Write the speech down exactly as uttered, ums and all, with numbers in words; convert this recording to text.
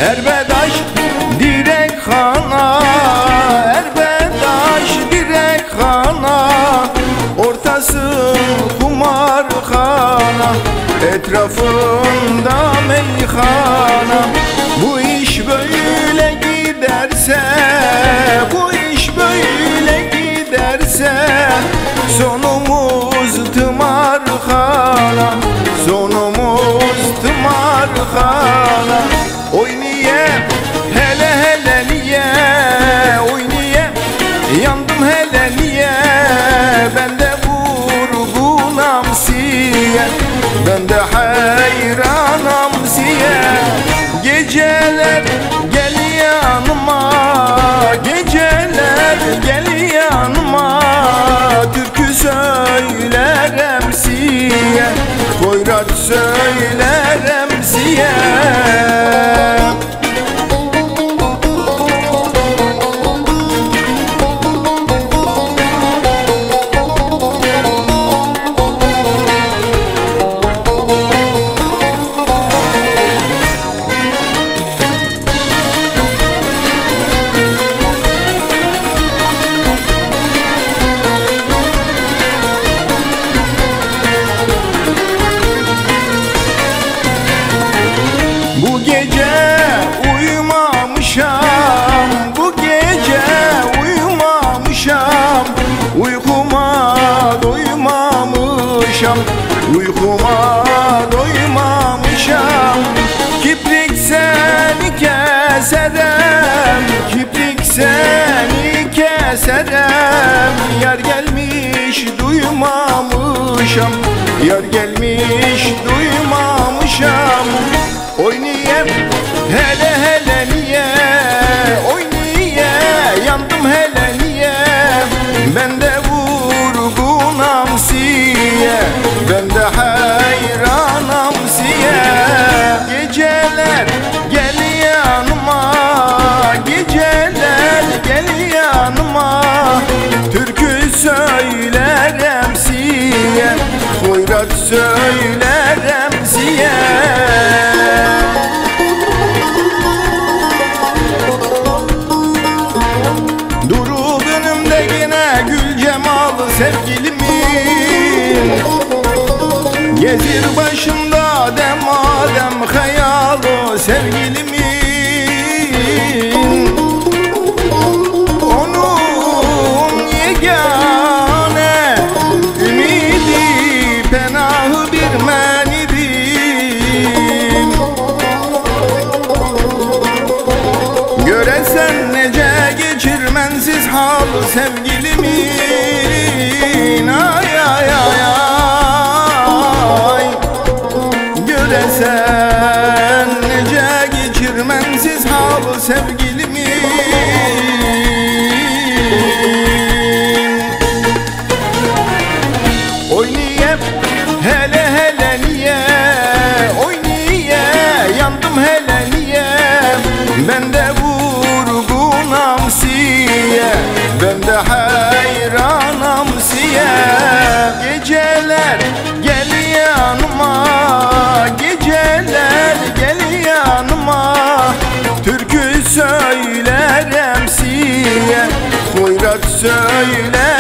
Erbedaş direk xana, Erbedaş direk xana, ortası kumarxana, etrafında meyxana. Bu iş böyle giderse, bu iş böyle giderse, sonumuz tımarxana, sonumuz tımarxana. Oy niye, hele hele niye, oy niye, yandım hele niye, ben de vurgunam siye, ben de hayranam siye. Geceler gel yanıma, geceler gel yanıma, türkü söylerem siye, hoyrat söylerem siye. Bu gece uyumamışam, bu gece uyumamışam, uykuma doymamışam, uykuma doymamışam. Kiprik seni keserem, kiprik seni keserem, yar gelmiş duymamışam, yar gelmiş duymamışam. Oy niye, hele hele niye, oy niye, yandım hele niye, ben de vurgunam siye, ben de hayranam siye. Geceler gel yanıma, geceler gel yanıma, türkü söylerem siye, hoyrat söylerem siye. Durup önümde yine gül cemalı sevgilimin, gezir başımda demadem hayalı sevgilimin. Onun yegane ümidi penahı bir menidim. Göresen nece geçirmensiz halı sevgilimin, ay ay ay ay. Göresen nece geçirmensiz halı sevgilimin. Oy niye, hele hele niye, oy niye, yandım hele niye, ben de vurgunam siye, ben de hayranam siye. Geceler gel yanıma, geceler gel yanıma, türkü söylerem siye, hoyrat söyler